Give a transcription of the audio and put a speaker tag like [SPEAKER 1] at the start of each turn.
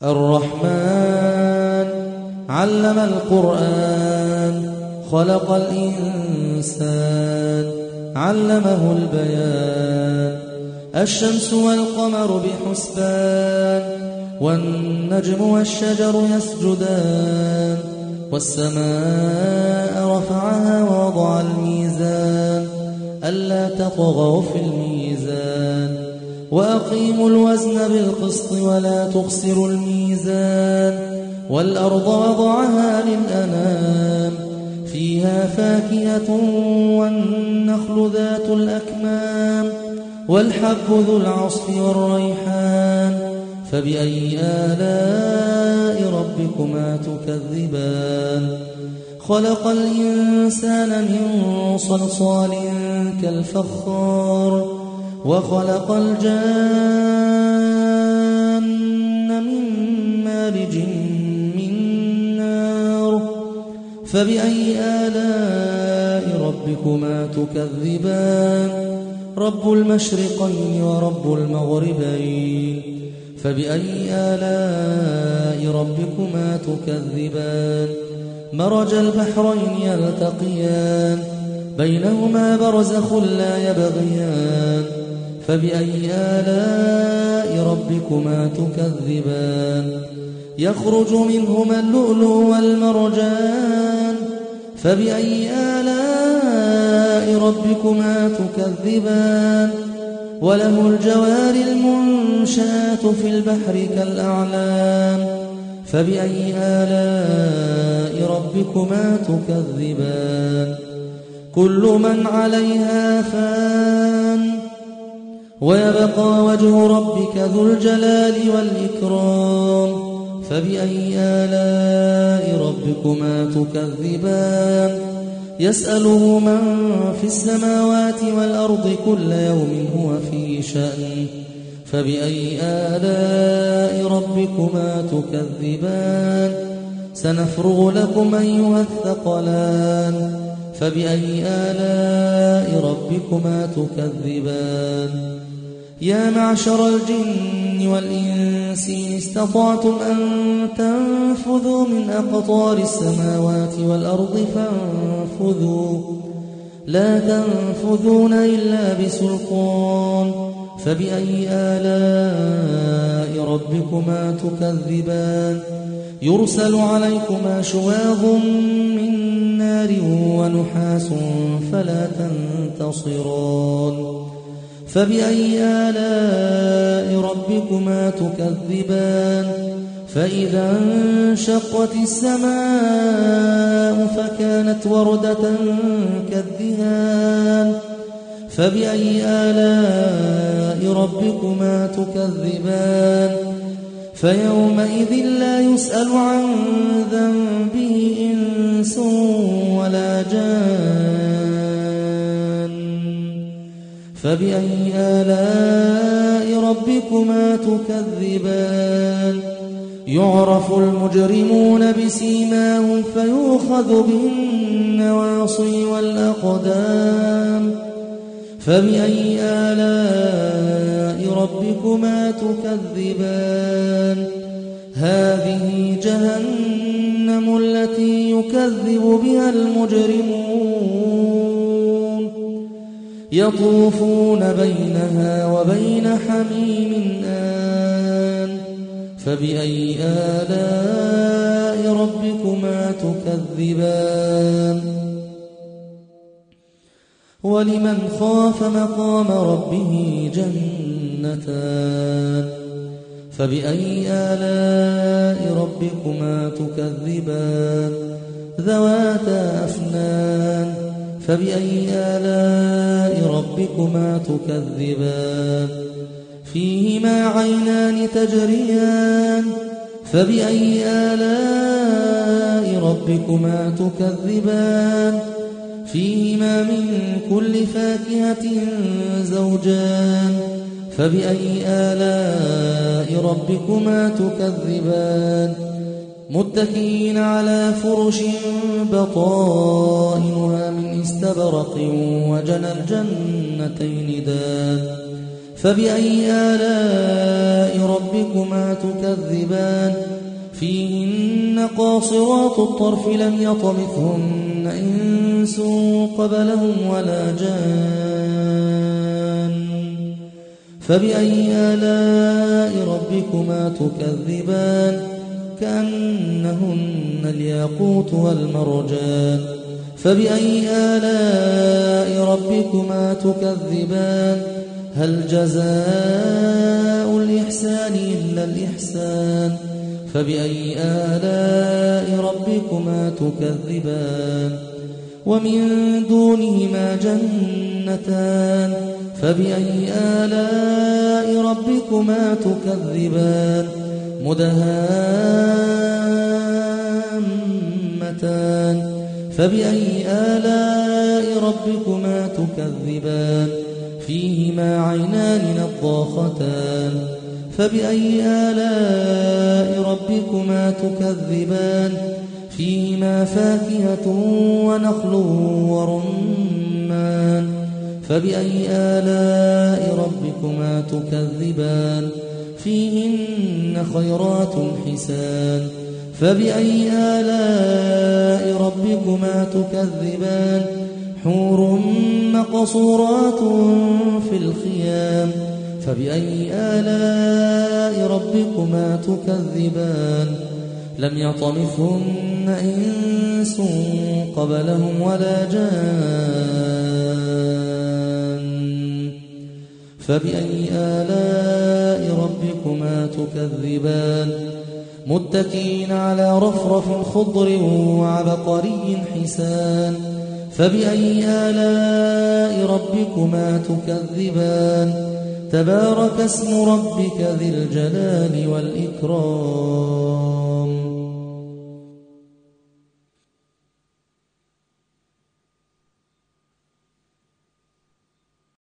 [SPEAKER 1] الرحمن علم القرآن خلق الإنسان علمه البيان. الشمس والقمر بحسبان والنجم والشجر يسجدان. والسماء رفعها ووضع الميزان ألا تطغوا في الميزان وأقيموا الوزن بالقسط ولا تخسروا الميزان. والأرض وضعها للأنام فيها فاكهة والنخل ذات الأكمام والحب ذو العصف والريحان. فبأي آلاء ربكما تكذبان؟ خلق الإنسان من صلصال كالفخار وخلق الجان من مارج من نار. فبأي آلاء ربكما تكذبان؟ رب المشرقين ورب المغربين. فبأي آلاء ربكما تكذبان؟ مرج البحرين يلتقيان بينهما برزخ لا يبغيان. فبأي آلاء ربكما تكذبان؟ يخرج منهما اللؤلؤ والمرجان. فبأي آلاء ربكما تكذبان؟ وله الجوار المنشآت في البحر كالأعلام. فبأي آلاء ربكما تكذبان؟ كل من عليها فان ويبقى وجه ربك ذو الجلال والإكرام. فبأي آلاء ربكما تكذبان؟ يسأله من في السماوات والأرض كل يوم هو في شأن. فبأي آلاء ربكما تكذبان؟ سنفرغ لكم أيها الثقلان. فبأي آلاء ربكما تكذبان؟ يا معشر الجن والإنس إن استطعتم أن تنفذوا من أقطار السماوات والأرض فانفذوا لا تنفذون إلا بسلطان. فبأي آلاء ربكما تكذبان؟ يرسل عليكما شواظ من نار ونحاس فلا تنتصران. فبأي آلاء ربكما تكذبان؟ فإذا انشقت السماء فكانت وردة كالدهان. فبأي آلاء ربكما تكذبان؟ فيومئذ لا يسأل عن ذنبه إنس ولا جان. فبأي آلاء ربكما تكذبان؟ يعرف المجرمون بسيماهم فيؤخذ بالنواصي والأقدام. فبأي آلاء ربكما تكذبان؟ هذه جهنم التي يكذب بها المجرمون يطوفون بينها وبين حميم آن. فبأي آلاء ربكما تكذبان؟ ولمن خاف مقام ربه جنتان. فبأي آلاء ربكما تكذبان؟ ذواتا أفنان. فبأي آلاء ربكما تكذبان؟ فيهما عينان تجريان. فبأي آلاء ربكما تكذبان؟ فيهما من كل فاكهة زوجان. فبأي آلاء ربكما تكذبان؟ متكئين على فرش بطائنها من استبرق وجنى الجنتين دان. فبأي آلاء ربكما تكذبان فيهن قاصرات الطرف لم يطمثهن إنس قبلهم ولا جان فبأي آلاء ربكما تكذبان كأنهن الياقوت والمرجان فبأي آلاء ربكما تكذبان هل جزاء الإحسان إلا الإحسان فبأي آلاء ربكما تكذبان ومن دونهما جنتان فبأي آلاء ربكما تكذبان مدهامتان فبأي آلاء ربكما تكذبان فيهما عينان نضاختان فبأي آلاء ربكما تكذبان فيهما فاكهة ونخل ورمان فبأي آلاء ربكما تكذبان فيهن خيرات حسان فبأي آلاء ربكما تكذبان حور مقصورات في الخيام فبأي آلاء ربكما تكذبان لم يطمثهن إنس قبلهم ولا جان فبأي آلاء ربكما تكذبان متكئين على رفرف خضر وعبقري حسان فبأي آلاء ربكما تكذبان تبارك اسم ربك ذي الجلال والإكرام